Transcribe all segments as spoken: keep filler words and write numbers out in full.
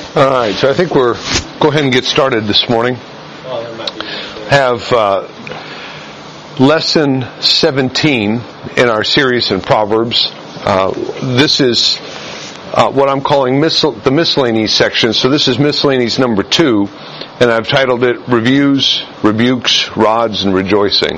All right, so I think we're go ahead and get started this morning. Have uh, lesson seventeen in our series in Proverbs. Uh, this is uh, what I'm calling miscel- the miscellanies section. So this is miscellanies number two, and I've titled it Reviews, Rebukes, Rods, and Rejoicing.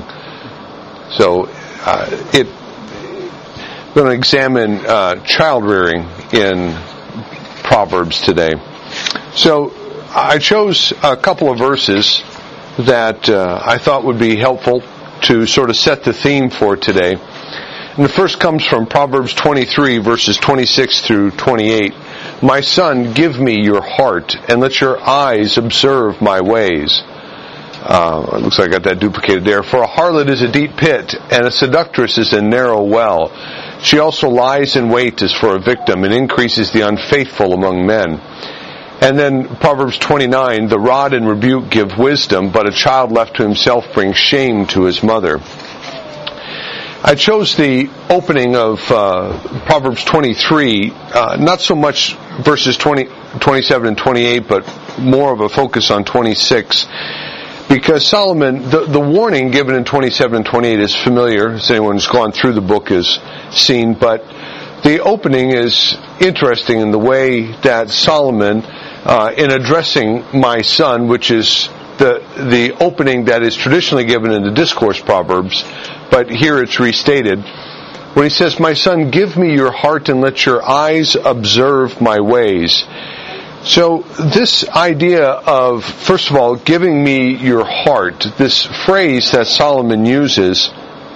So uh, it we're going to examine uh, child rearing in Proverbs today. So I chose a couple of verses that uh, I thought would be helpful to sort of set the theme for today. And the first comes from Proverbs twenty-three, verses twenty-six through twenty-eight. My son, give me your heart, and let your eyes observe my ways. Uh, it looks like I got that duplicated there. For a harlot is a deep pit, and a seductress is a narrow well. She also lies in wait as for a victim, and increases the unfaithful among men. And then Proverbs twenty-nine, the rod and rebuke give wisdom, but a child left to himself brings shame to his mother. I chose the opening of uh, Proverbs twenty-three, uh, not so much verses twenty, twenty-seven and twenty-eight, but more of a focus on twenty-six. Because Solomon, the, the warning given in twenty-seven and twenty-eight is familiar, as anyone who's gone through the book has seen, but the opening is interesting in the way that Solomon, uh, in addressing my son, which is the the opening that is traditionally given in the discourse Proverbs, but here it's restated, when he says, my son, give me your heart and let your eyes observe my ways. So this idea of, first of all, giving me your heart, this phrase that Solomon uses,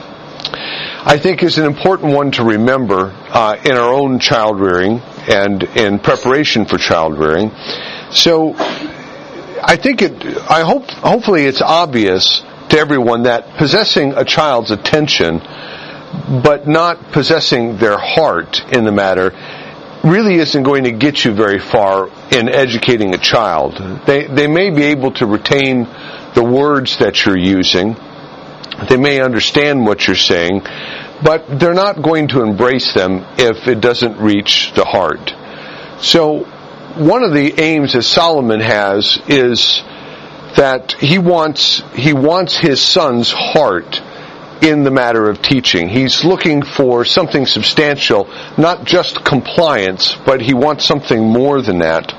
I think is an important one to remember uh, in our own child rearing and in preparation for child rearing. So I think it, I hope, hopefully it's obvious to everyone that possessing a child's attention, but not possessing their heart in the matter, really isn't going to get you very far in educating a child. They they may be able to retain the words that you're using. They may understand what you're saying, but they're not going to embrace them if it doesn't reach the heart. So one of the aims that Solomon has is that he wants he wants his son's heart in the matter of teaching. He's looking for something substantial, not just compliance, but he wants something more than that.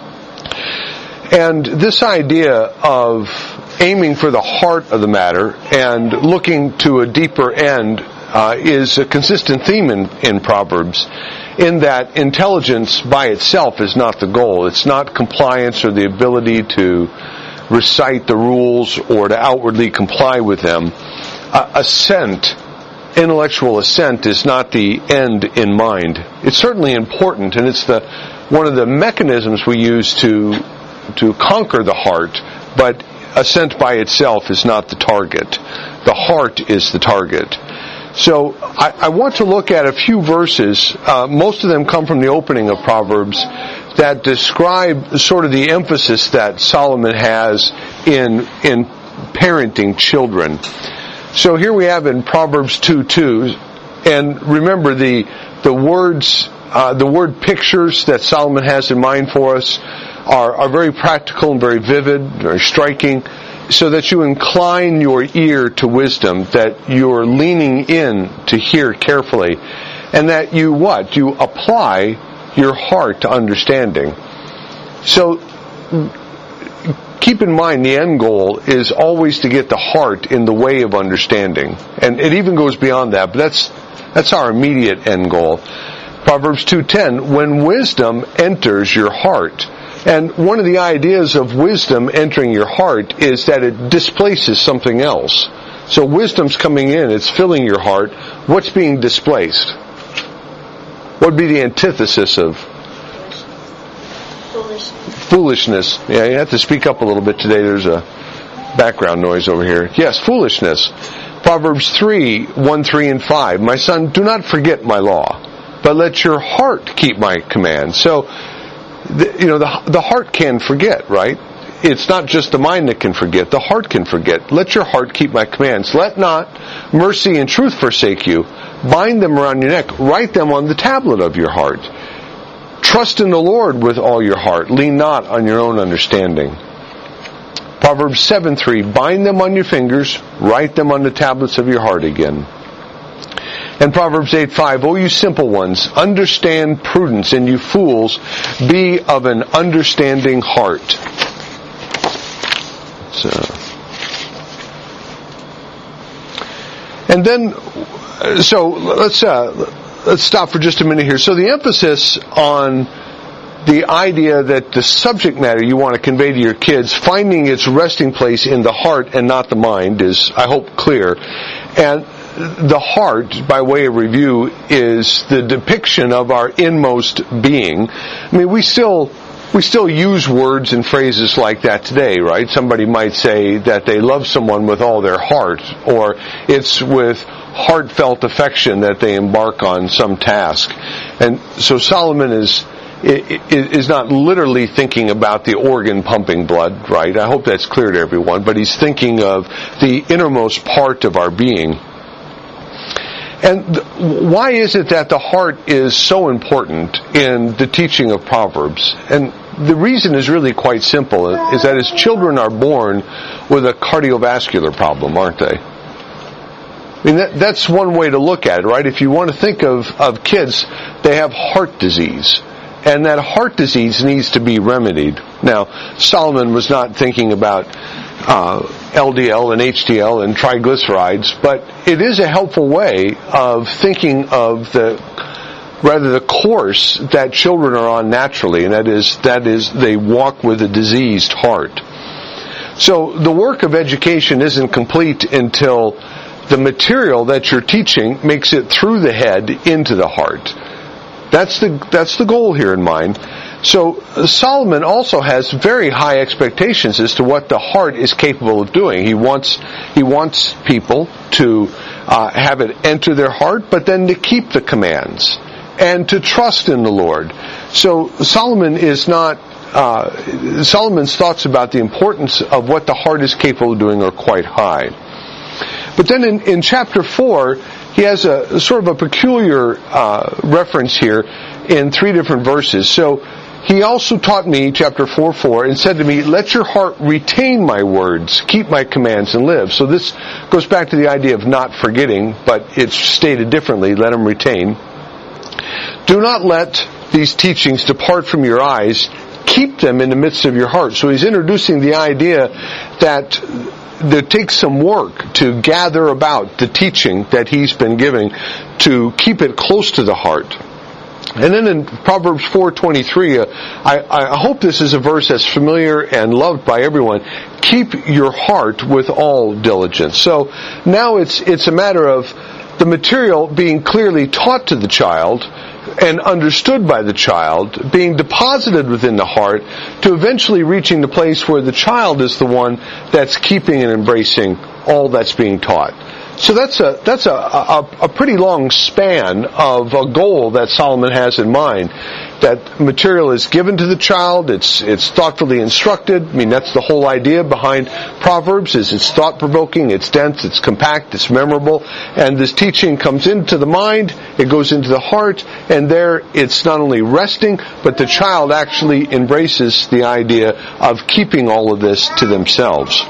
And this idea of aiming for the heart of the matter and looking to a deeper end uh, is a consistent theme in, in Proverbs, in that intelligence by itself is not the goal. It's not compliance or the ability to recite the rules or to outwardly comply with them. Uh, assent, intellectual assent, is not the end in mind. It's certainly important, and it's the one of the mechanisms we use to to conquer the heart, but assent by itself is not the target. The heart is the target. So I, I want to look at a few verses, uh, most of them come from the opening of Proverbs, that describe sort of the emphasis that Solomon has in in parenting children. So here we have in Proverbs two two, and remember the the words, uh, the word pictures that Solomon has in mind for us are, are very practical and very vivid, very striking, so that you incline your ear to wisdom, that you're leaning in to hear carefully, and that you what? You apply your heart to understanding. So keep in mind, the end goal is always to get the heart in the way of understanding. And it even goes beyond that, but that's that's our immediate end goal. Proverbs two ten, when wisdom enters your heart. And one of the ideas of wisdom entering your heart is that it displaces something else. So wisdom's coming in, it's filling your heart. What's being displaced? What would be the antithesis of Foolishness. Foolishness. Yeah, you have to speak up a little bit today. There's a background noise over here. Yes, foolishness. Proverbs three, one, three, and five. My son, do not forget my law, but let your heart keep my commands. So, the, you know, the, the heart can forget, right? It's not just the mind that can forget. The heart can forget. Let your heart keep my commands. Let not mercy and truth forsake you. Bind them around your neck. Write them on the tablet of your heart. Trust in the Lord with all your heart. Lean not on your own understanding. Proverbs seven three, bind them on your fingers, write them on the tablets of your heart again. And Proverbs eight five, O you simple ones, understand prudence, and you fools, be of an understanding heart. So, and then, so let's uh, let's stop for just a minute here. So the emphasis on the idea that the subject matter you want to convey to your kids, finding its resting place in the heart and not the mind, is, I hope, clear. And the heart, by way of review, is the depiction of our inmost being. I mean, we still we still use words and phrases like that today, right? Somebody might say that they love someone with all their heart, or it's with heartfelt affection that they embark on some task. And so Solomon is is not literally thinking about the organ pumping blood, right? I hope that's clear to everyone, but he's thinking of the innermost part of our being. And why is it that the heart is so important in the teaching of Proverbs? And the reason is really quite simple, is that as children are born with a cardiovascular problem, aren't they? I mean, that, that's one way to look at it, right? If you want to think of, of kids, they have heart disease. And that heart disease needs to be remedied. Now, Solomon was not thinking about uh, L D L and H D L and triglycerides, but it is a helpful way of thinking of the rather the course that children are on naturally, and that is that is they walk with a diseased heart. So the work of education isn't complete until the material that you're teaching makes it through the head into the heart. That's the that's the goal here in mind. So Solomon also has very high expectations as to what the heart is capable of doing. He wants he wants people to uh, have it enter their heart, but then to keep the commands and to trust in the Lord. So Solomon is not uh, Solomon's thoughts about the importance of what the heart is capable of doing are quite high. But then in, in chapter four, he has a sort of a peculiar uh, reference here in three different verses. So he also taught me, chapter four four, and said to me, let your heart retain my words, keep my commands, and live. So this goes back to the idea of not forgetting, but it's stated differently, let them retain. Do not let these teachings depart from your eyes, keep them in the midst of your heart. So he's introducing the idea that it takes some work to gather about the teaching that he's been giving, to keep it close to the heart. And then in Proverbs four twenty-three, uh, I, I hope this is a verse that's familiar and loved by everyone. Keep your heart with all diligence. So now it's it's a matter of the material being clearly taught to the child and understood by the child, being deposited within the heart, to eventually reaching the place where the child is the one that's keeping and embracing all that's being taught. So that's a that's a, a, a pretty long span of a goal that Solomon has in mind. That material is given to the child, it's it's thoughtfully instructed. I mean, that's the whole idea behind Proverbs, is it's thought-provoking, it's dense, it's compact, it's memorable, and this teaching comes into the mind, it goes into the heart, and there it's not only resting, but the child actually embraces the idea of keeping all of this to themselves.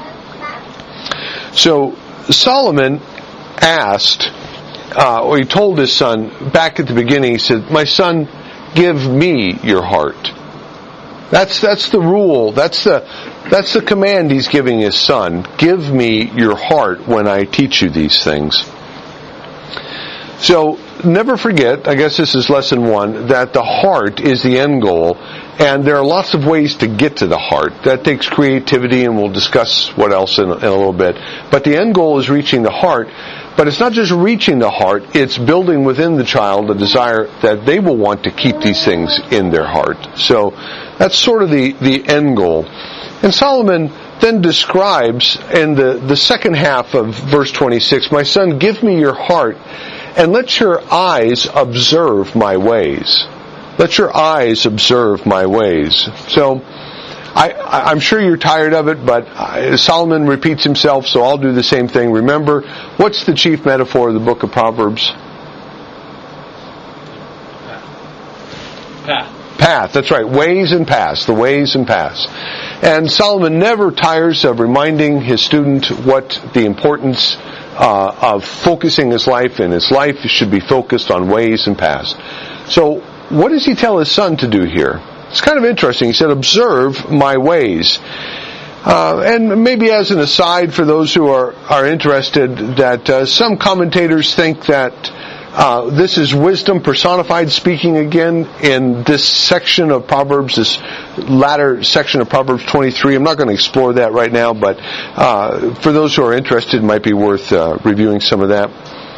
So Solomon asked, uh, or he told his son back at the beginning, he said, my son, give me your heart. That's that's the rule. That's the that's the command he's giving his son. Give me your heart when I teach you these things. So never forget, I guess this is lesson one, that the heart is the end goal, and there are lots of ways to get to the heart. That takes creativity, and we'll discuss what else in, in a little bit. But the end goal is reaching the heart. But it's not just reaching the heart, it's building within the child a desire that they will want to keep these things in their heart. So that's sort of the, the end goal. And Solomon then describes in the, the second half of verse twenty-six, my son, give me your heart, and let your eyes observe my ways. Let your eyes observe my ways. So I, I'm sure you're tired of it, but Solomon repeats himself, so I'll do the same thing. Remember, what's the chief metaphor of the book of Proverbs? Path. Path, that's right, ways and paths, the ways and paths. And Solomon never tires of reminding his student what the importance uh, of focusing his life, and his life should be focused on ways and paths. So, what does he tell his son to do here? It's kind of interesting. He said, observe my ways. Uh, and maybe as an aside for those who are, are interested, that uh, some commentators think that uh, this is wisdom personified speaking again in this section of Proverbs, this latter section of Proverbs twenty-three. I'm not going to explore that right now, but uh, for those who are interested, it might be worth uh, reviewing some of that.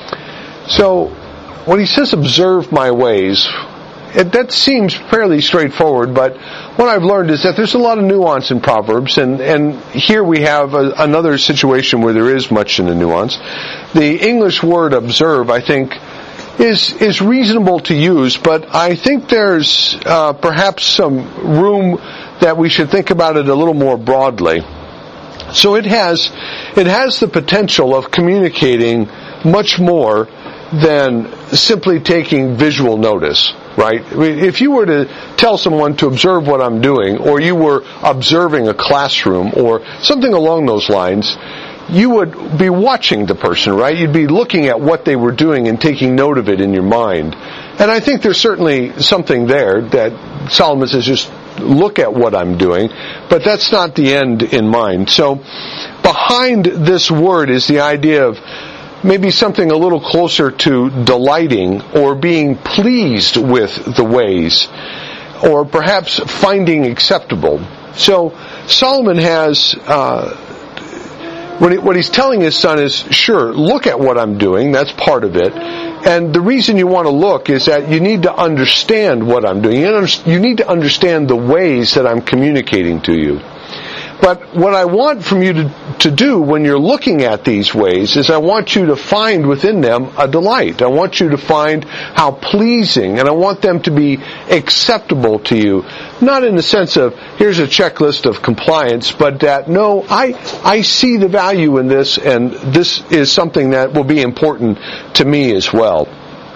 So, when he says, observe my ways, It, that seems fairly straightforward, but what I've learned is that there's a lot of nuance in Proverbs, and, and here we have a, another situation where there is much in the nuance. The English word observe, I think, is is reasonable to use, but I think there's uh, perhaps some room that we should think about it a little more broadly. So it has it has the potential of communicating much more than simply taking visual notice, right? If you were to tell someone to observe what I'm doing, or you were observing a classroom, or something along those lines, you would be watching the person, right? You'd be looking at what they were doing and taking note of it in your mind. And I think there's certainly something there that Solomon says, just look at what I'm doing, but that's not the end in mind. So behind this word is the idea of maybe something a little closer to delighting or being pleased with the ways, or perhaps finding acceptable. So Solomon has, uh, what, he, what he's telling his son is, sure, look at what I'm doing, that's part of it. And the reason you want to look is that you need to understand what I'm doing. You need to understand the ways that I'm communicating to you. But what I want from you to, to do when you're looking at these ways is I want you to find within them a delight. I want you to find how pleasing, and I want them to be acceptable to you. Not in the sense of, here's a checklist of compliance, but that, no, I, I see the value in this, and this is something that will be important to me as well.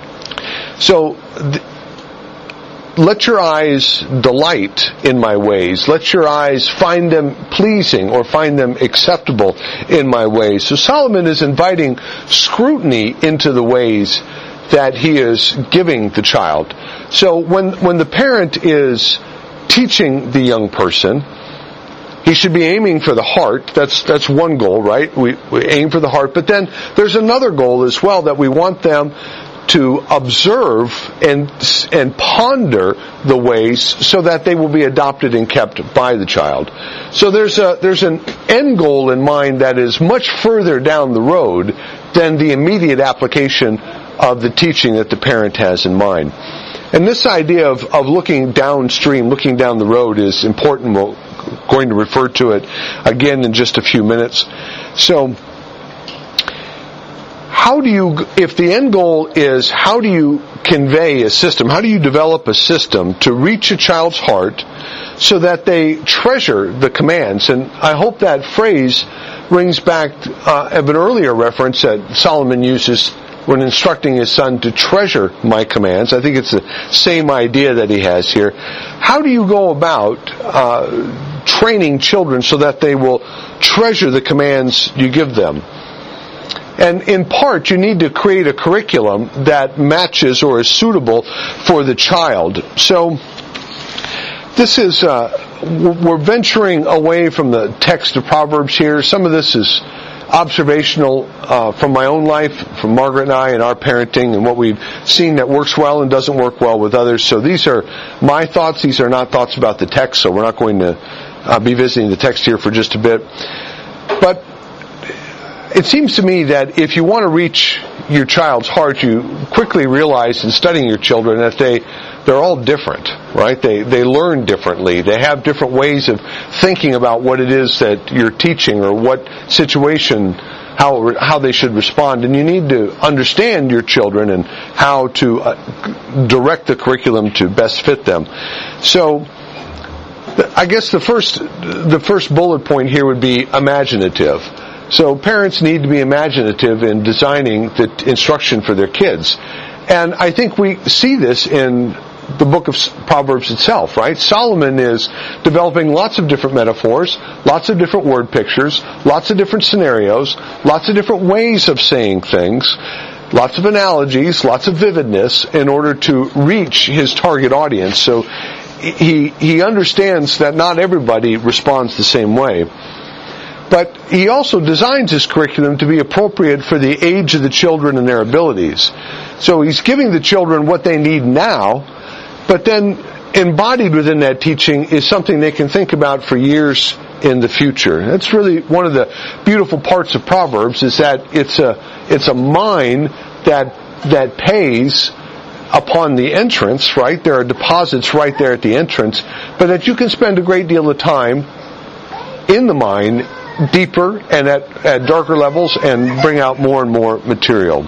So, th- let your eyes delight in my ways. Let your eyes find them pleasing or find them acceptable in my ways. So Solomon is inviting scrutiny into the ways that he is giving the child. So when, when the parent is teaching the young person, he should be aiming for the heart. That's that's one goal, right? We, we aim for the heart. But then there's another goal as well, that we want them to observe and and ponder the ways so that they will be adopted and kept by the child. So there's a there's an end goal in mind that is much further down the road than the immediate application of the teaching that the parent has in mind. And this idea of, of looking downstream, looking down the road, is important. We're going to refer to it again in just a few minutes. So how do you, if the end goal is how do you convey a system, how do you develop a system to reach a child's heart so that they treasure the commands? And I hope that phrase rings back uh, of an earlier reference that Solomon uses when instructing his son to treasure my commands. I think it's the same idea that he has here. How do you go about uh, training children so that they will treasure the commands you give them? And in part, you need to create a curriculum that matches or is suitable for the child. So, this is, uh, we're venturing away from the text of Proverbs here. Some of this is observational uh, from my own life, from Margaret and I and our parenting, and what we've seen that works well and doesn't work well with others. So these are my thoughts. These are not thoughts about the text, so we're not going to uh, be visiting the text here for just a bit. But it seems to me that if you want to reach your child's heart, you quickly realize in studying your children that they, they're all different, right? They, they learn differently. They have different ways of thinking about what it is that you're teaching or what situation, how, how they should respond. And you need to understand your children and how to uh, direct the curriculum to best fit them. So, I guess the first, the first bullet point here would be imaginative. So parents need to be imaginative in designing the instruction for their kids. And I think we see this in the book of Proverbs itself, right? Solomon is developing lots of different metaphors, lots of different word pictures, lots of different scenarios, lots of different ways of saying things, lots of analogies, lots of vividness in order to reach his target audience. So he he understands that not everybody responds the same way. But he also designs his curriculum to be appropriate for the age of the children and their abilities. So he's giving the children what they need now, but then embodied within that teaching is something they can think about for years in the future. That's really one of the beautiful parts of Proverbs, is that it's a it's a mine that that pays upon the entrance, right? There are deposits right there at the entrance, but that you can spend a great deal of time in the mine, deeper and at, at darker levels, and bring out more and more material.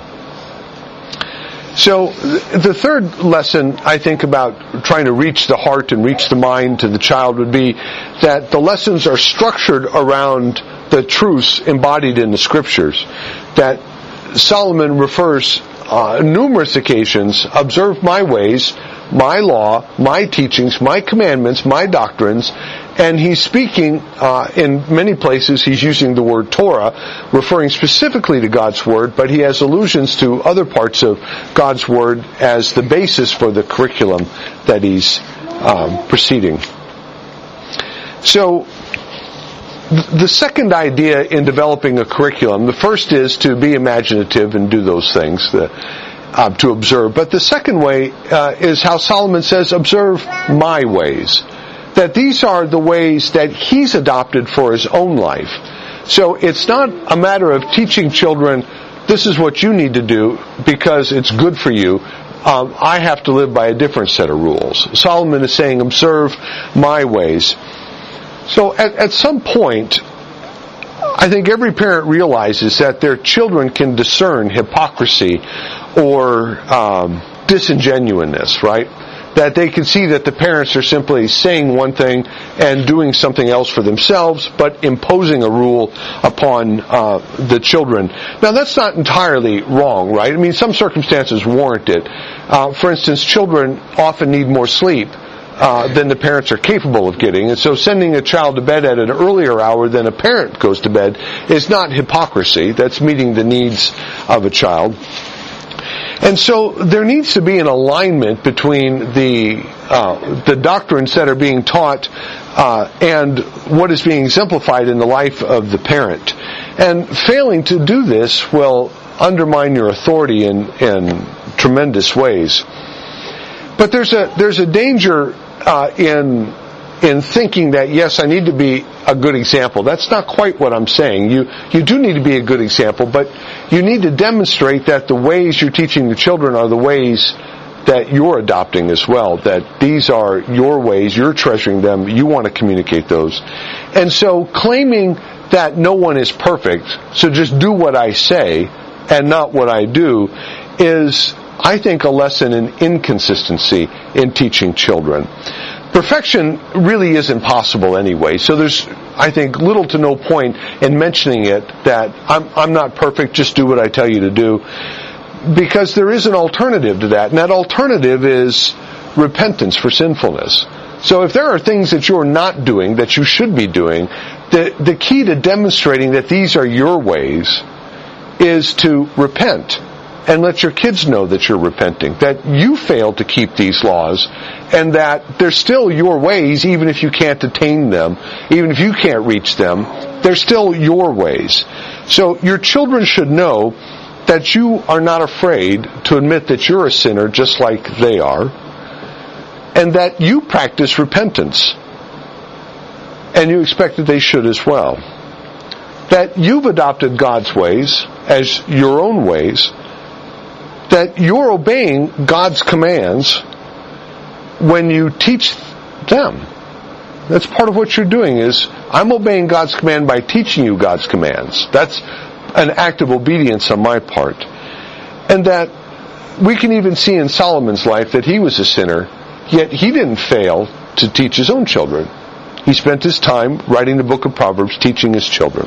So the third lesson, I think, about trying to reach the heart and reach the mind to the child would be that the lessons are structured around the truths embodied in the Scriptures. That Solomon refers uh, numerous occasions, observe my ways, my law, my teachings, my commandments, my doctrines, and he's speaking, uh, in many places he's using the word Torah, referring specifically to God's Word, but he has allusions to other parts of God's Word as the basis for the curriculum that he's um, proceeding. So, the second idea in developing a curriculum, the first is to be imaginative and do those things, the, uh, to observe. But the second way uh, is how Solomon says, observe my ways. That these are the ways that he's adopted for his own life. So it's not a matter of teaching children, this is what you need to do because it's good for you. Um, I have to live by a different set of rules. Solomon is saying, observe my ways. So at, at some point, I think every parent realizes that their children can discern hypocrisy or um, disingenuousness, right? That they can see that the parents are simply saying one thing and doing something else for themselves, but imposing a rule upon uh, the children. Now, that's not entirely wrong, right? I mean, some circumstances warrant it. Uh, for instance, children often need more sleep Uh, than the parents are capable of getting. And so sending a child to bed at an earlier hour than a parent goes to bed is not hypocrisy. That's meeting the needs of a child. And so there needs to be an alignment between the uh, the doctrines that are being taught uh, and what is being exemplified in the life of the parent. And failing to do this will undermine your authority in, in tremendous ways. But there's a there's a danger uh, in in thinking that, yes, I need to be a good example. That's not quite what I'm saying. You you do need to be a good example, but you need to demonstrate that the ways you're teaching the children are the ways that you're adopting as well. That these are your ways, you're treasuring them, you want to communicate those. And so claiming that no one is perfect, so just do what I say and not what I do, is, I think, a lesson in inconsistency in teaching children. Perfection really is impossible anyway, so there's, I think, little to no point in mentioning it that I'm, I'm not perfect, just do what I tell you to do, because there is an alternative to that, and that alternative is repentance for sinfulness. So if there are things that you're not doing that you should be doing, the, the key to demonstrating that these are your ways is to repent. And let your kids know that you're repenting, that you failed to keep these laws, and that they're still your ways, even if you can't attain them, even if you can't reach them, they're still your ways. So your children should know that you are not afraid to admit that you're a sinner just like they are, and that you practice repentance, and you expect that they should as well. That you've adopted God's ways as your own ways, that you're obeying God's commands when you teach them. That's part of what you're doing, is I'm obeying God's command by teaching you God's commands. That's an act of obedience on my part. And that we can even see in Solomon's life that he was a sinner, yet he didn't fail to teach his own children. He spent his time writing the book of Proverbs, teaching his children.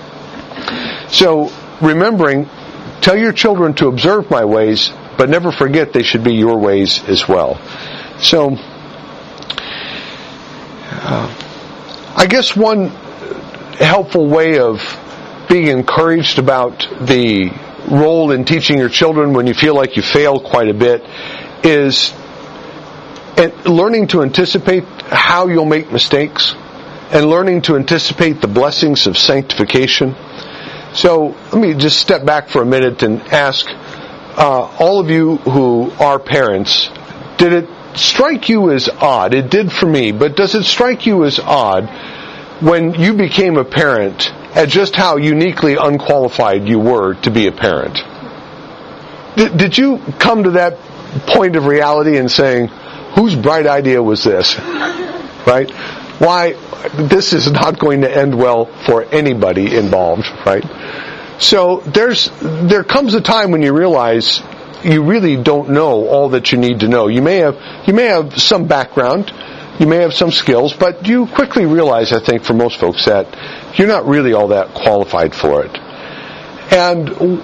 So, remembering, tell your children to observe my ways, but never forget they should be your ways as well. So, uh, I guess one helpful way of being encouraged about the role in teaching your children when you feel like you fail quite a bit is learning to anticipate how you'll make mistakes and learning to anticipate the blessings of sanctification. So let me just step back for a minute and ask uh, all of you who are parents, did it strike you as odd? It did for me, but does it strike you as odd when you became a parent at just how uniquely unqualified you were to be a parent? Did, did you come to that point of reality and saying, whose bright idea was this? Right? Why, this is not going to end well for anybody involved, right? So there's there comes a time when you realize you really don't know all that you need to know. You may have you may have some background, you may have some skills, but you quickly realize, I think, for most folks, that you're not really all that qualified for it. And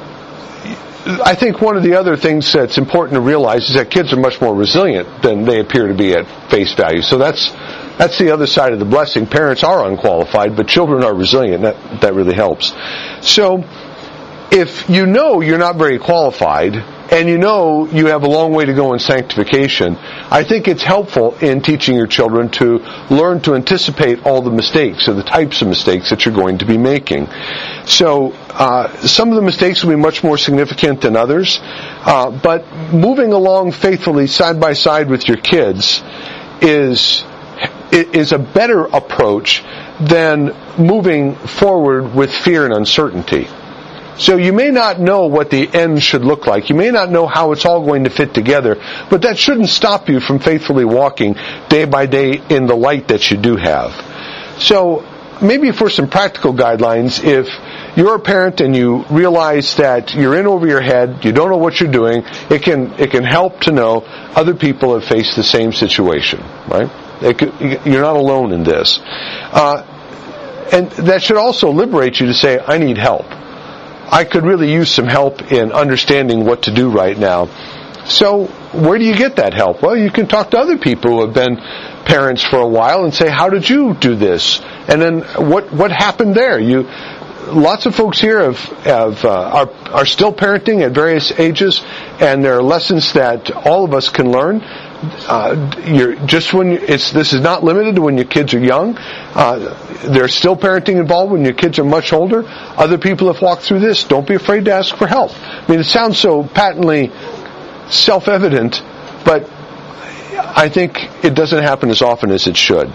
I think one of the other things that's important to realize is that kids are much more resilient than they appear to be at face value. So that's that's the other side of the blessing. Parents are unqualified, but children are resilient. That that really helps. So if you know you're not very qualified, and you know you have a long way to go in sanctification, I think it's helpful in teaching your children to learn to anticipate all the mistakes or the types of mistakes that you're going to be making. So uh, some of the mistakes will be much more significant than others, uh, but moving along faithfully side by side with your kids is is a better approach than moving forward with fear and uncertainty. So you may not know what the end should look like. You may not know how it's all going to fit together, but that shouldn't stop you from faithfully walking day by day in the light that you do have. So maybe for some practical guidelines, if you're a parent and you realize that you're in over your head, you don't know what you're doing, it can it can help to know other people have faced the same situation, right? It could, you're not alone in this. Uh, and that should also liberate you to say, I need help. I could really use some help in understanding what to do right now. So where do you get that help? Well, you can talk to other people who have been parents for a while and say, how did you do this? And then what what happened there? You, lots of folks here have, have uh, are are still parenting at various ages, and there are lessons that all of us can learn. Uh, you're just when you, it's this is not limited to when your kids are young. Uh, there's still parenting involved when your kids are much older. Other people have walked through this. Don't be afraid to ask for help. I mean, it sounds so patently self-evident, but I think it doesn't happen as often as it should.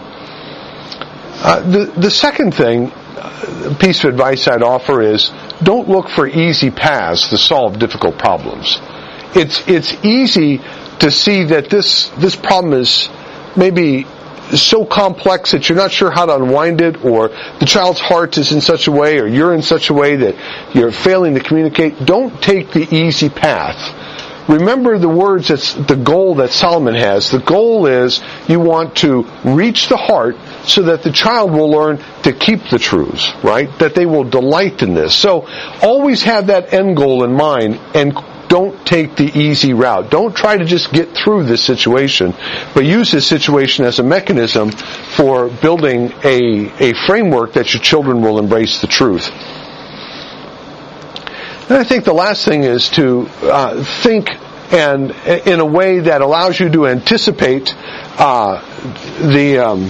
Uh, the the second thing, uh, piece of advice I'd offer is don't look for easy paths to solve difficult problems. It's it's easy to see that this this problem is maybe so complex that you're not sure how to unwind it, or the child's heart is in such a way, or you're in such a way that you're failing to communicate. Don't take the easy path. Remember the words, that's the goal that Solomon has. The goal is you want to reach the heart so that the child will learn to keep the truths, right? That they will delight in this. So always have that end goal in mind, and don't take the easy route. Don't try to just get through this situation, but use this situation as a mechanism for building a, a framework that your children will embrace the truth. And I think the last thing is to uh, think and in a way that allows you to anticipate uh, the um,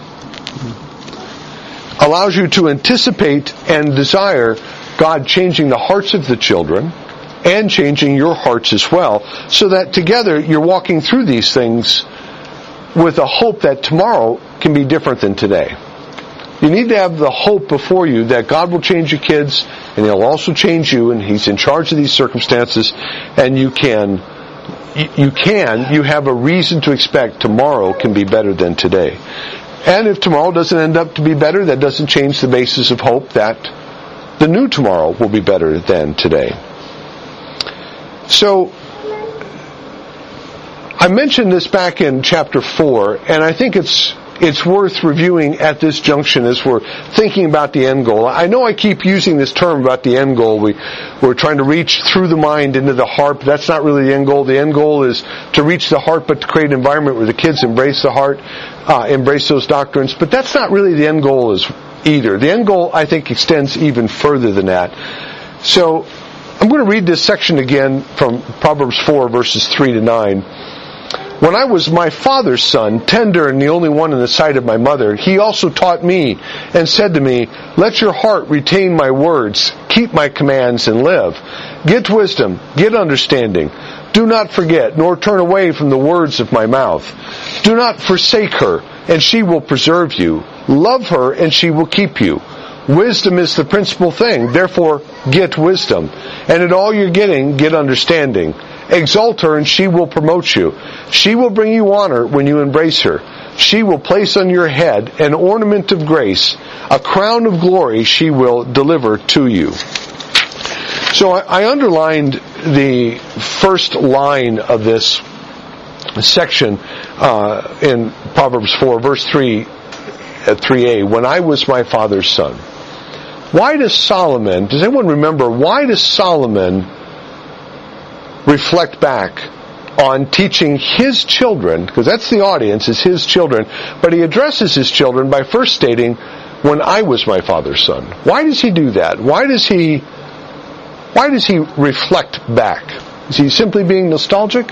allows you to anticipate and desire God changing the hearts of the children and changing your hearts as well, so that together you're walking through these things with a hope that tomorrow can be different than today. You need to have the hope before you that God will change your kids, and He'll also change you, and He's in charge of these circumstances, and you can, you can, you have a reason to expect tomorrow can be better than today. And if tomorrow doesn't end up to be better, that doesn't change the basis of hope that the new tomorrow will be better than today. So, I mentioned this back in chapter four, and I think it's it's worth reviewing at this junction as we're thinking about the end goal. I know I keep using this term about the end goal. We, we're trying to reach through the mind into the heart, but that's not really the end goal. The end goal is to reach the heart, but to create an environment where the kids embrace the heart, uh, embrace those doctrines. But that's not really the end goal is either. The end goal, I think, extends even further than that. So, I'm going to read this section again from Proverbs four, verses three to nine. When I was my father's son, tender and the only one in the sight of my mother, he also taught me and said to me, let your heart retain my words, keep my commands and live. Get wisdom, get understanding. Do not forget, nor turn away from the words of my mouth. Do not forsake her, and she will preserve you. Love her, and she will keep you. Wisdom is the principal thing, therefore get wisdom. And in all you're getting, get understanding. Exalt her and she will promote you. She will bring you honor when you embrace her. She will place on your head an ornament of grace. A crown of glory she will deliver to you. So I, I underlined the first line of this section uh, in Proverbs four, verse three, at three a. When I was my father's son. Why does Solomon, does anyone remember, why does Solomon reflect back on teaching his children, because that's the audience, is his children, but he addresses his children by first stating, when I was my father's son. Why does he do that? Why does he, why does he reflect back? Is he simply being nostalgic?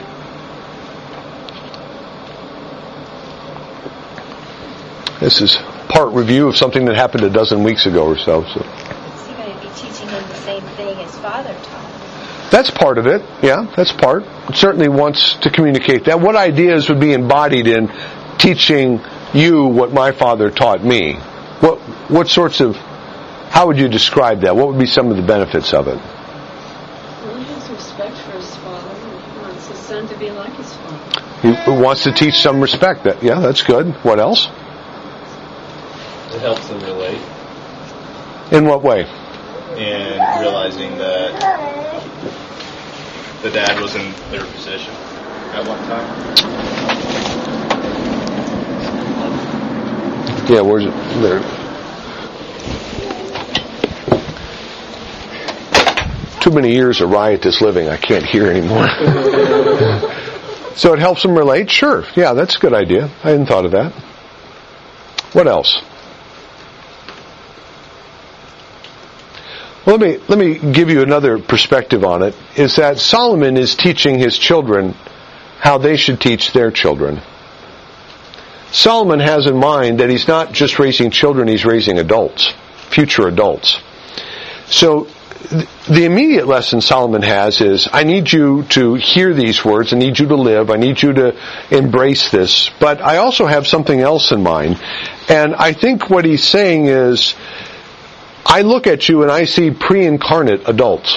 This is part review of something that happened a dozen weeks ago or so. so. Is he going to be teaching him the same thing his father taught? That's part of it, yeah, that's part. It certainly wants to communicate that. What ideas would be embodied in teaching you what my father taught me? What what sorts of, how would you describe that? What would be some of the benefits of it? Well, he has respect for his father, and he wants his son to be like his father. He wants to teach some respect. That, yeah, that's good. What else? It helps them relate. In what way? In realizing that the dad was in their position at one time. Yeah, where's it? There. Too many years of riotous living, I can't hear anymore. So it helps them relate? Sure. Yeah, that's a good idea. I hadn't thought of that. What else? Well, let me let me give you another perspective on it, is that Solomon is teaching his children how they should teach their children. Solomon has in mind that he's not just raising children, he's raising adults, future adults. So th- the immediate lesson Solomon has is, I need you to hear these words, I need you to live, I need you to embrace this, but I also have something else in mind. And I think what he's saying is, I look at you and I see pre-incarnate adults.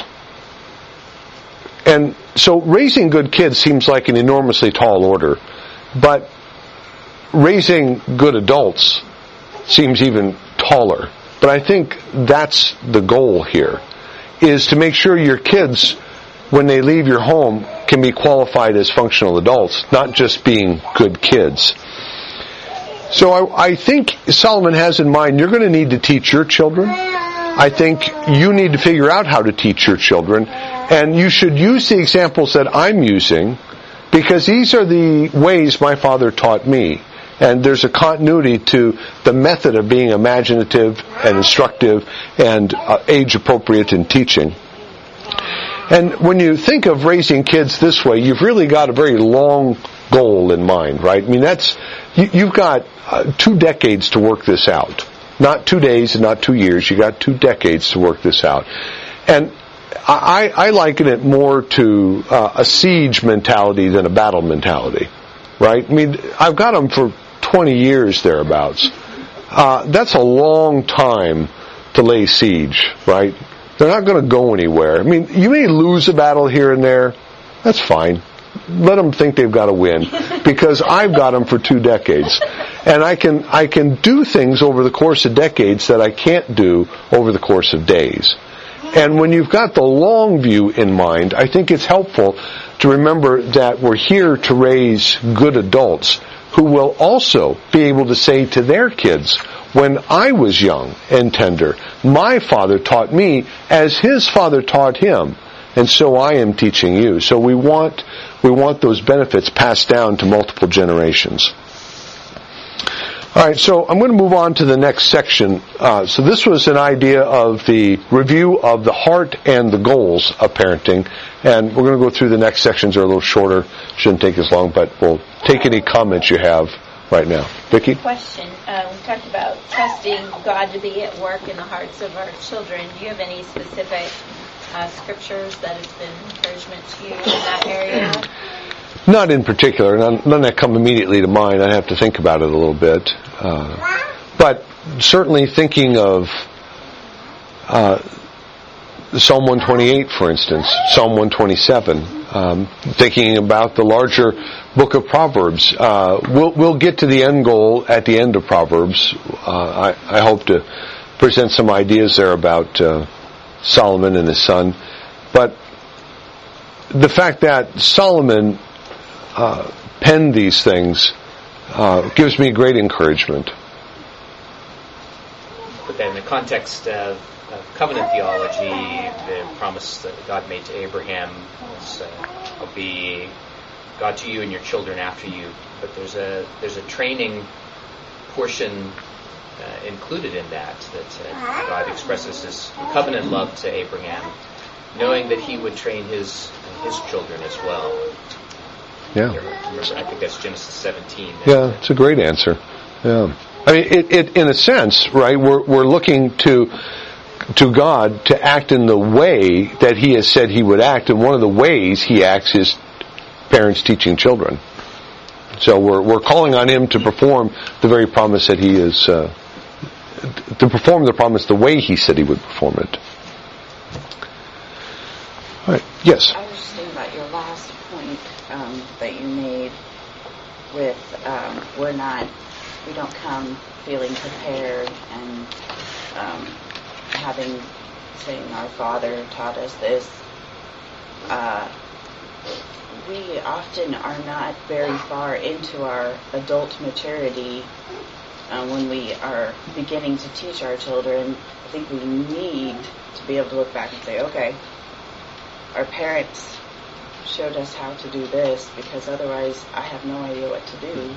And so raising good kids seems like an enormously tall order. But raising good adults seems even taller. But I think that's the goal here, is to make sure your kids, when they leave your home, can be qualified as functional adults, not just being good kids. So I, I think Solomon has in mind, you're going to need to teach your children. I think you need to figure out how to teach your children. And you should use the examples that I'm using, because these are the ways my father taught me. And there's a continuity to the method of being imaginative and instructive and uh, age-appropriate in teaching. And when you think of raising kids this way, you've really got a very long goal in mind, right? I mean, that's, you, you've got uh, two decades to work this out. Not two days and not two years. You got two decades to work this out. And I, I liken it more to uh, a siege mentality than a battle mentality, right? I mean, I've got them for twenty years thereabouts. Uh, that's a long time to lay siege, right? They're not going to go anywhere. I mean, you may lose a battle here and there. That's fine. Let them think they've got to win, because I've got them for two decades. And I can I can do things over the course of decades that I can't do over the course of days. And when you've got the long view in mind, I think it's helpful to remember that we're here to raise good adults who will also be able to say to their kids, when I was young and tender, my father taught me as his father taught him, and so I am teaching you. So we want we want those benefits passed down to multiple generations. All right, so I'm going to move on to the next section. Uh, so this was an idea of the review of the heart and the goals of parenting, and we're going to go through the next sections. They're a little shorter, shouldn't take as long, but we'll take any comments you have right now. Vicki? Question. Uh, we talked about trusting God to be at work in the hearts of our children. Do you have any specific uh, scriptures that has been encouragement to you in that area? Not in particular. None, none that come immediately to mind. I have to think about it a little bit. Uh, but certainly thinking of uh, Psalm one twenty-eight, for instance, Psalm one twenty-seven, um, thinking about the larger book of Proverbs. Uh, we'll, we'll get to the end goal at the end of Proverbs. Uh, I, I hope to present some ideas there about uh, Solomon and his son. But the fact that Solomon uh, penned these things uh, gives me great encouragement. But then in the context of, of covenant theology, the promise that God made to Abraham was, uh, "I'll be God to you and your children after you." But there's a there's a training portion uh, included in that, that uh, God expresses His covenant love to Abraham, knowing that He would train His his children as well. Yeah. I remember, I think that's Genesis seventeen. Yeah, it's a great answer. Yeah. I mean, it, it, in a sense, right, we're, we're looking to, to God to act in the way that He has said He would act, and one of the ways He acts is parents teaching children. So we're, we're calling on Him to perform the very promise that He is, uh, to perform the promise the way He said He would perform it. All right, yes? I was just thinking about your last point um, that you made with um, we're not, we don't come feeling prepared and um, having, saying our Father taught us this. Uh, we often are not very far into our adult maturity uh, when we are beginning to teach our children. I think we need to be able to look back and say, okay, our parents showed us how to do this, because otherwise I have no idea what to do.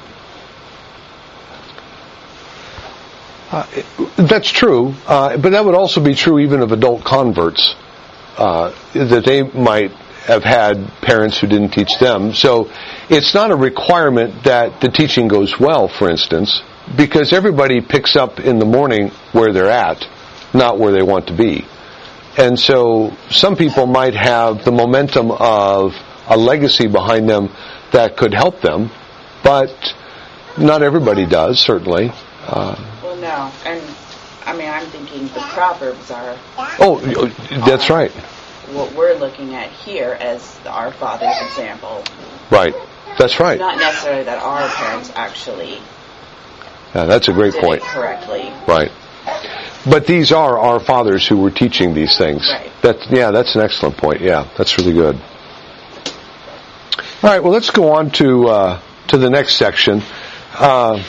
Uh, that's true, uh, but that would also be true even of adult converts, uh, that they might have had parents who didn't teach them. So it's not a requirement that the teaching goes well, for instance, because everybody picks up in the morning where they're at, not where they want to be. And so some people might have the momentum of a legacy behind them that could help them, but not everybody does, certainly. Uh, well, no. And, I mean, I'm thinking the Proverbs are... Oh, that's right. What we're looking at here as our Father's example. Right. That's right. Not necessarily that our parents actually... Yeah, that's a great did point. It correctly. Right. But these are our fathers who were teaching these things. Right. That, yeah, that's an excellent point. Yeah, that's really good. All right, well, let's go on to uh, to the next section. Uh,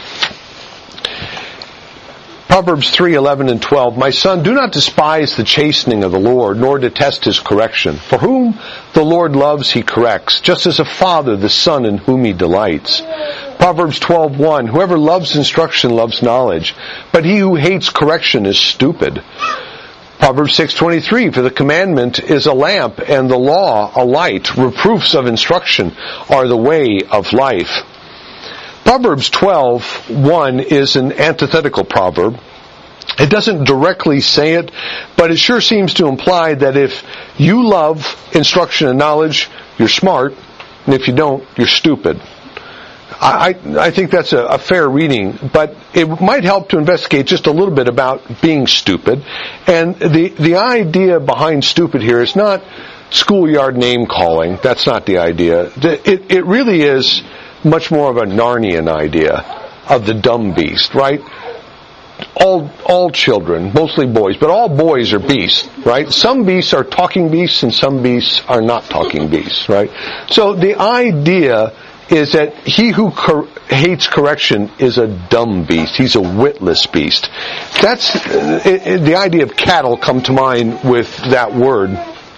Proverbs three, eleven and twelve. My son, do not despise the chastening of the Lord, nor detest His correction. For whom the Lord loves, He corrects, just as a father the son in whom He delights. Proverbs twelve, one. Whoever loves instruction loves knowledge, but he who hates correction is stupid. Proverbs six, twenty-three. For the commandment is a lamp, and the law a light. Reproofs of instruction are the way of life. Proverbs twelve, one is an antithetical proverb. It doesn't directly say it, but it sure seems to imply that if you love instruction and knowledge, you're smart, and if you don't, you're stupid. I, I think that's a, a fair reading, but it might help to investigate just a little bit about being stupid. And the, the idea behind stupid here is not schoolyard name calling. That's not the idea. It, it really is much more of a Narnian idea of the dumb beast, right? All, all children, mostly boys, but all boys are beasts, right? Some beasts are talking beasts and some beasts are not talking beasts, right? So the idea is that he who cor- hates correction is a dumb beast. He's a witless beast. That's uh, it, it, the idea of cattle come to mind with that word.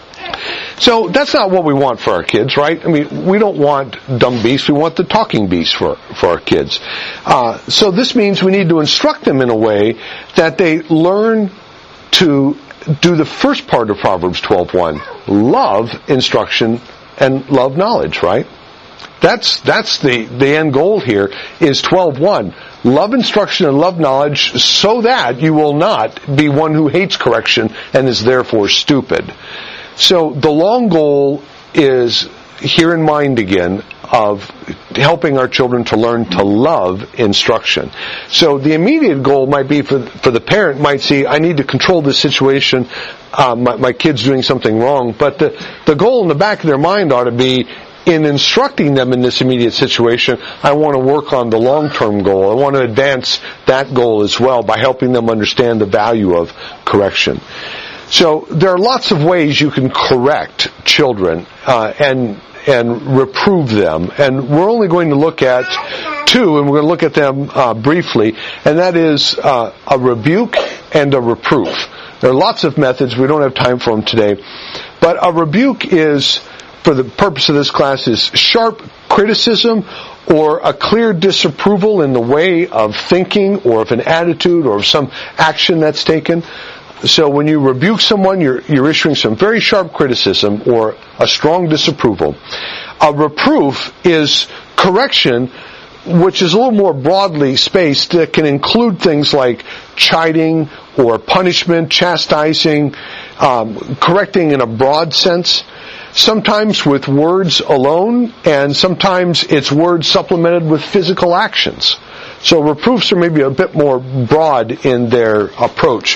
So that's not what we want for our kids, right? I mean, we don't want dumb beasts. We want the talking beasts for, for our kids. Uh, so this means we need to instruct them in a way that they learn to do the first part of Proverbs twelve one. Love instruction and love knowledge, right? That's that's the, the end goal here is twelve one. Love instruction and love knowledge so that you will not be one who hates correction and is therefore stupid. So the long goal is here in mind again of helping our children to learn to love instruction. So the immediate goal might be for for the parent might see, I need to control this situation, uh, my, my kid's doing something wrong, but the, the goal in the back of their mind ought to be, in instructing them in this immediate situation, I want to work on the long-term goal. I want to advance that goal as well by helping them understand the value of correction. So there are lots of ways you can correct children uh, and and reprove them. And we're only going to look at two, and we're going to look at them uh, briefly, and that is uh, a rebuke and a reproof. There are lots of methods. We don't have time for them today. But a rebuke is, for the purpose of this class, is sharp criticism or a clear disapproval in the way of thinking or of an attitude or of some action that's taken. So when you rebuke someone, you're, you're issuing some very sharp criticism or a strong disapproval. A reproof is correction, which is a little more broadly spaced, that can include things like chiding or punishment, chastising, um, correcting in a broad sense. Sometimes with words alone, and sometimes it's words supplemented with physical actions. So reproofs are maybe a bit more broad in their approach.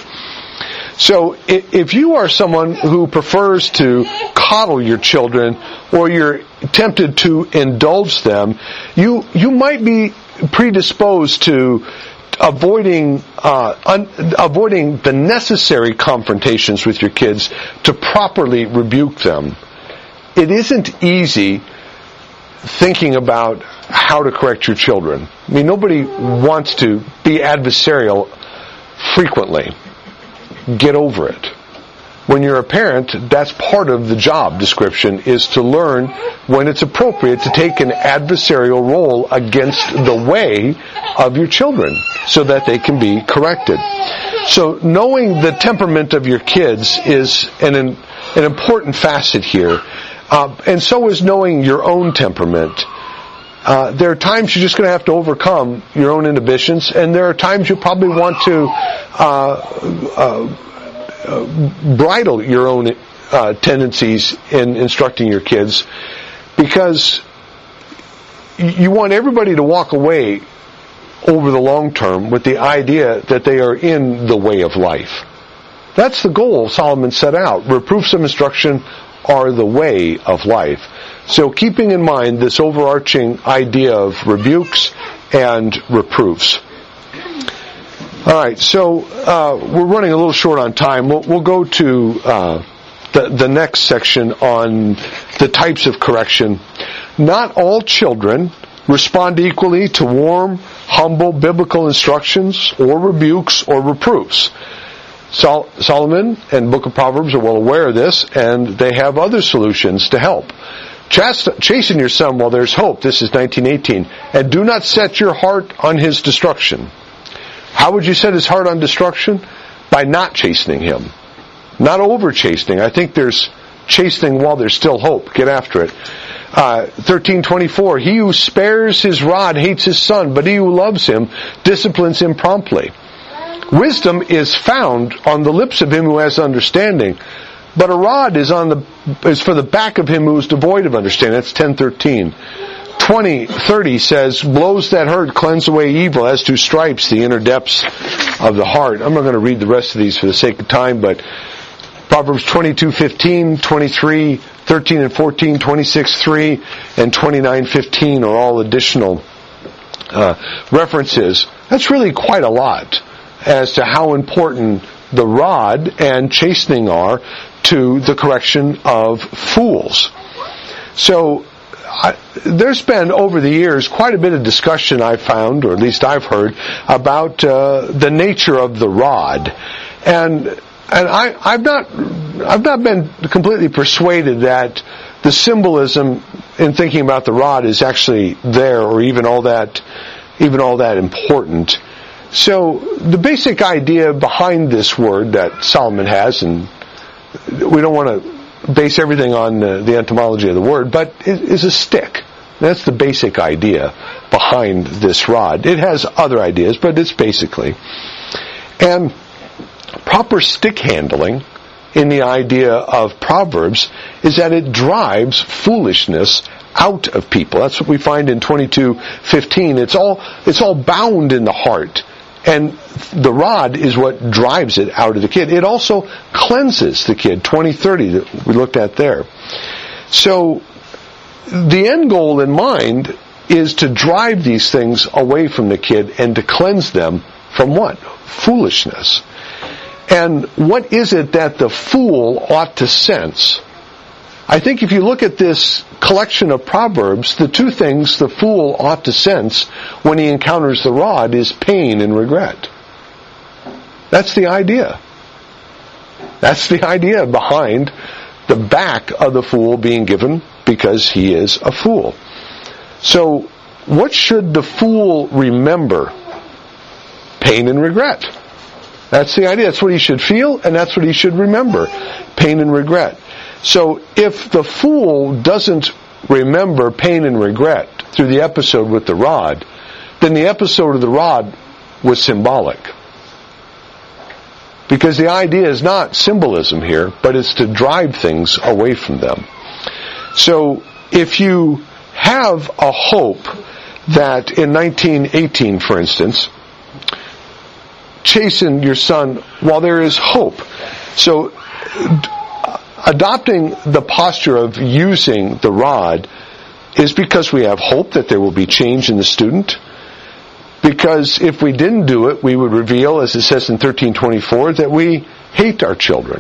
So if you are someone who prefers to coddle your children, or you're tempted to indulge them, you you might be predisposed to avoiding uh, un, avoiding the necessary confrontations with your kids to properly rebuke them. It isn't easy thinking about how to correct your children. I mean, nobody wants to be adversarial frequently. Get over it. When you're a parent, that's part of the job description, is to learn when it's appropriate to take an adversarial role against the way of your children so that they can be corrected. So knowing the temperament of your kids is an, an important facet here. Uh, and so is knowing your own temperament. Uh, there are times you're just going to have to overcome your own inhibitions, and there are times you probably want to uh, uh, uh, bridle your own uh, tendencies in instructing your kids, because you want everybody to walk away over the long term with the idea that they are in the way of life. That's the goal Solomon set out. Reproofs of instruction are the way of life. So keeping in mind this overarching idea of rebukes and reproofs. All right, so uh, we're running a little short on time. We'll, we'll go to uh, the, the next section on the types of correction. Not all children respond equally to warm, humble, biblical instructions or rebukes or reproofs. Sol- Solomon and Book of Proverbs are well aware of this, and they have other solutions to help. Chast- chasten your son while there's hope. This is nineteen eighteen. And do not set your heart on his destruction. How would you set his heart on destruction? By not chastening him. Not over chastening. I think there's chastening while there's still hope. Get after it. Uh, thirteen twenty-four. He who spares his rod hates his son, but he who loves him disciplines him promptly. Wisdom is found on the lips of him who has understanding, but a rod is on the is for the back of him who is devoid of understanding. That's ten thirteen. twenty thirty says, blows that hurt cleanse away evil, as do stripes the inner depths of the heart. I'm not going to read the rest of these for the sake of time, but Proverbs twenty-two fifteen, twenty-three thirteen and fourteen, twenty-six three, and twenty-nine fifteen are all additional uh, references. That's really quite a lot as to how important the rod and chastening are to the correction of fools. So I, there's been, over the years, quite a bit of discussion I've found, or at least I've heard, about uh, the nature of the rod. And and I, I've not I've not been completely persuaded that the symbolism in thinking about the rod is actually there, or even all that even all that important. So the basic idea behind this word that Solomon has, and we don't want to base everything on the, the etymology of the word, but it is a stick. That's the basic idea behind this rod. It has other ideas, but it's basically. And proper stick handling in the idea of Proverbs is that it drives foolishness out of people. That's what we find in twenty-two fifteen. It's all it's all bound in the heart, and the rod is what drives it out of the kid. It also cleanses the kid. twenty thirty that we looked at there. So the end goal in mind is to drive these things away from the kid and to cleanse them from what? Foolishness. And what is it that the fool ought to sense? I think if you look at this collection of Proverbs, the two things the fool ought to sense when he encounters the rod is pain and regret. That's the idea. That's the idea behind the back of the fool being given because he is a fool. So, what should the fool remember? Pain and regret. That's the idea. That's what he should feel, and that's what he should remember. Pain and regret. So if the fool doesn't remember pain and regret through the episode with the rod, then the episode of the rod was symbolic. Because the idea is not symbolism here, but it's to drive things away from them. So if you have a hope that in nineteen eighteen, for instance, chasten your son while there is hope. So adopting the posture of using the rod is because we have hope that there will be change in the student. Because if we didn't do it, we would reveal, as it says in thirteen twenty-four, that we hate our children.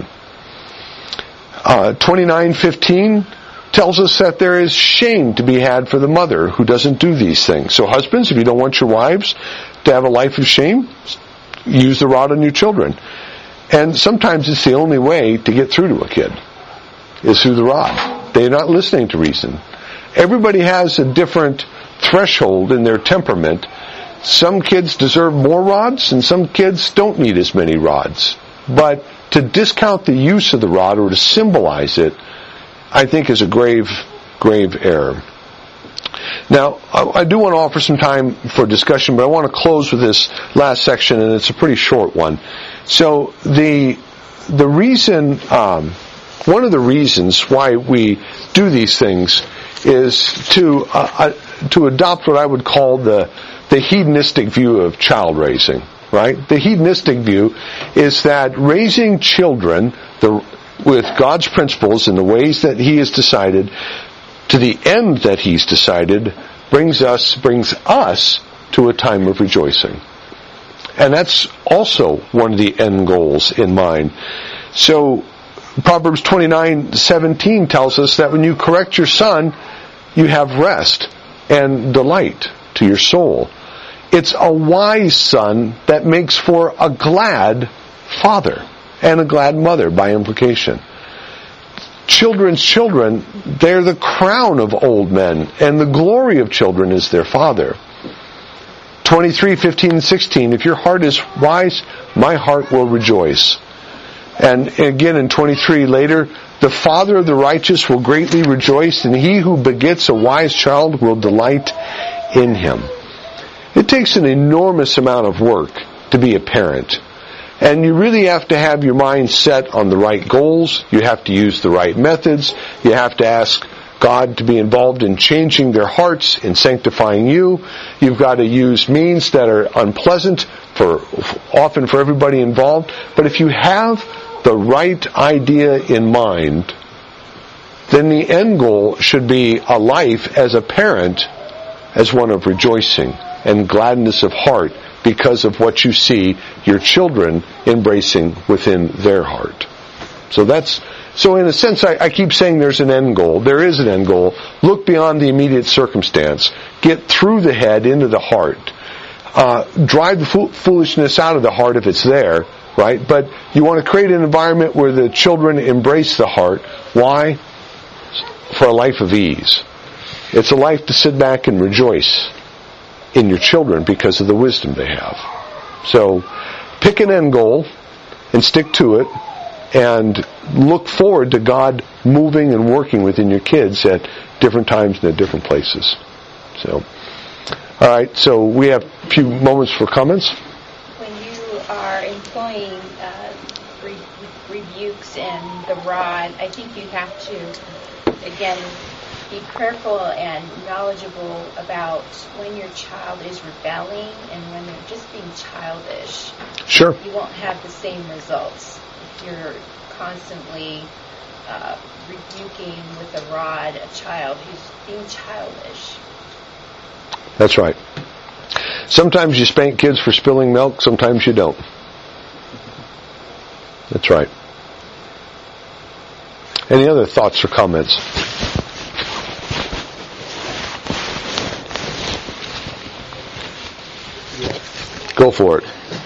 Uh, twenty-nine fifteen tells us that there is shame to be had for the mother who doesn't do these things. So husbands, if you don't want your wives to have a life of shame, use the rod on your children. And sometimes it's the only way to get through to a kid, is through the rod. They're not listening to reason. Everybody has a different threshold in their temperament. Some kids deserve more rods, and some kids don't need as many rods. But to discount the use of the rod or to symbolize it, I think is a grave, grave error. Now, I do want to offer some time for discussion, but I want to close with this last section, and it's a pretty short one. So, the the reason, um, one of the reasons why we do these things is to uh, uh, to adopt what I would call the the hedonistic view of child raising. Right? The hedonistic view is that raising children the, with God's principles in the ways that He has decided, to the end that He's decided, brings us brings us to a time of rejoicing. And that's also one of the end goals in mind. So Proverbs twenty-nine seventeen tells us that when you correct your son, you have rest and delight to your soul. It's a wise son that makes for a glad father and a glad mother by implication. Children's children, they're the crown of old men, and the glory of children is their father. twenty-three, fifteen, and sixteen, if your heart is wise, my heart will rejoice. And again in twenty-three later, the father of the righteous will greatly rejoice, and he who begets a wise child will delight in him. It takes an enormous amount of work to be a parent. And you really have to have your mind set on the right goals. You have to use the right methods. You have to ask God to be involved in changing their hearts, in sanctifying you. You've got to use means that are unpleasant, for often for everybody involved. But if you have the right idea in mind, then the end goal should be a life as a parent, as one of rejoicing and gladness of heart, because of what you see your children embracing within their heart. So that's So in a sense, I, I keep saying there's an end goal. There is an end goal. Look beyond the immediate circumstance. Get through the head into the heart. Uh, drive the fo- foolishness out of the heart if it's there, right? But you want to create an environment where the children embrace the heart. Why? For a life of ease. It's a life to sit back and rejoice in your children because of the wisdom they have. So, pick an end goal and stick to it, and look forward to God moving and working within your kids at different times and at different places. So, all right, so we have a few moments for comments. When you are employing uh, re- rebukes and the rod, I think you have to, again, be prayerful and knowledgeable about when your child is rebelling and when they're just being childish. Sure. You won't have the same results if you're constantly uh, rebuking with a rod a child who's being childish. That's right. Sometimes you spank kids for spilling milk, sometimes you don't. That's right. Any other thoughts or comments? Go for it.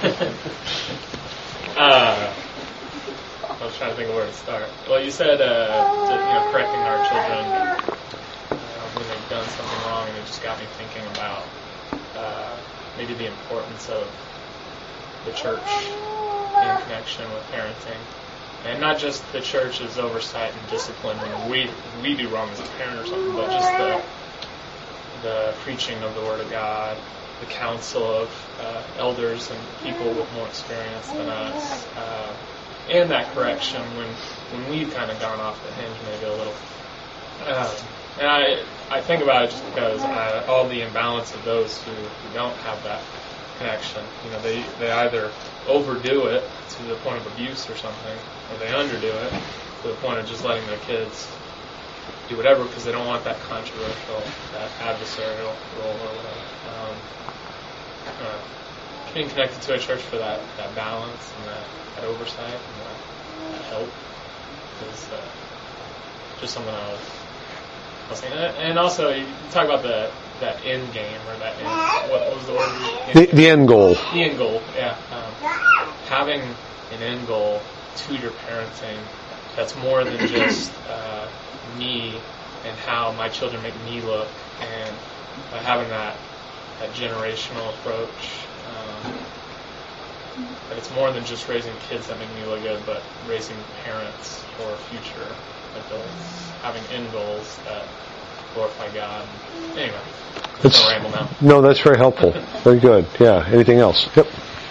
uh, I was trying to think of where to start. Well, you said, uh, to, you know, correcting our children uh, when they've done something wrong, and it just got me thinking about uh, maybe the importance of the church in connection with parenting. And not just the church's oversight and discipline when we we do wrong as a parent or something, but just the the preaching of the Word of God, the counsel of uh, elders and people with more experience than us, uh, and that correction when when we've kind of gone off the hinge maybe a little. Uh, and I I think about it just because I, all the imbalance of those who, who don't have that connection. You know, they they either overdo it to the point of abuse or something, or they underdo it to the point of just letting their kids do whatever because they don't want that controversial, that adversarial role or whatever. Um, uh, being connected to a church for that, that balance and that, that oversight and that, that help is uh, just something I was, I was thinking. And also, you talk about the that end game or that end, what, what was the word? The, the end goal. The end goal, yeah. Um, having an end goal to your parenting that's more than just uh, me and how my children make me look, and uh, having that that generational approach. Um, that it's more than just raising kids that make me look good, but raising parents for future adults, having end goals that glorify God. Anyway, It's, I'll ramble now. No, that's very helpful. Very good. Yeah. Anything else? Yep.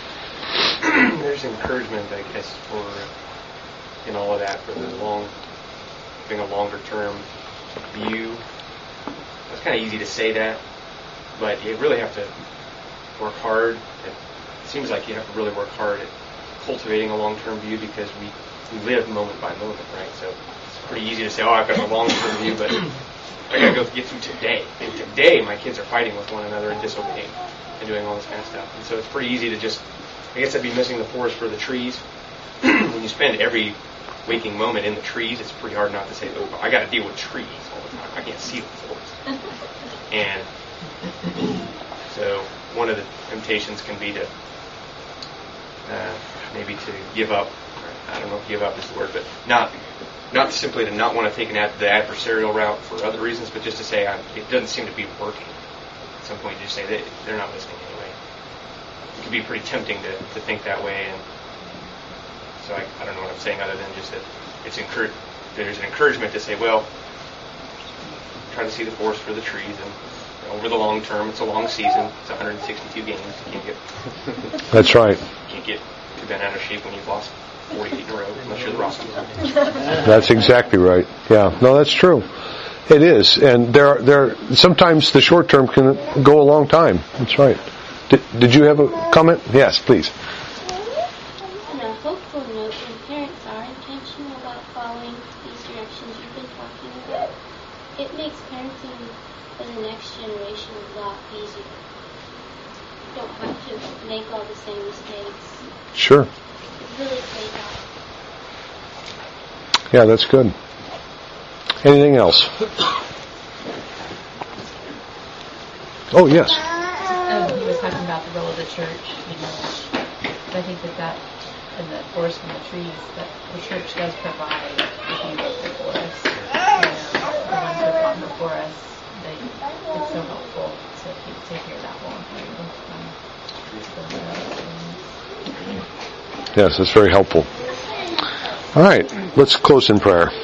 There's encouragement, I guess, for in all of that for the long, having a longer term view. It's kind of easy to say that, but you really have to work hard. It seems like you have to really work hard at cultivating a long-term view because we, we live moment by moment, right? So it's pretty easy to say, oh, I've got a long-term view, but I got to go get through today. And today, my kids are fighting with one another and disobeying and doing all this kind of stuff. And so it's pretty easy to just, I guess I'd be missing the forest for the trees. When you spend every waking moment in the trees, it's pretty hard not to say, oh, I got to deal with trees all the time. I can't see the forest. And so one of the temptations can be to uh, maybe to give up. Or I don't know if give up is the word, but not not simply to not want to take an ad, the adversarial route for other reasons, but just to say I'm, it doesn't seem to be working. At some point, you just say they, they're not listening anyway. It can be pretty tempting to, to think that way, and so I, I don't know what I'm saying other than just that it's encourage. There's an encouragement to say, well, try to see the forest for the trees, and over the long term, it's a long season. It's one hundred sixty-two games. You can't get. That's right. You can't get too bent out of shape when you've lost forty feet in a row, unless you're the Rockies. That's exactly right. Yeah. No, that's true. It is, and there, there. Sometimes the short term can go a long time. That's right. Did, did you have a comment? Yes, please. On a hopeful note, when parents are intentional about following these directions you've been talking about, it makes parenting for the next generation a lot easier. You don't have to make all the same mistakes. Sure. It really pays off. Yeah, that's good. Anything else? Oh, yes. Um, he was talking about the role of the church, you know, I think that that, and the forest and the trees, that the church does provide the handbook for us. You know, the ones that have gone before us, they, it's so helpful to keep, take care of that long term. Um, Yes, that's very helpful. All right, let's close in prayer.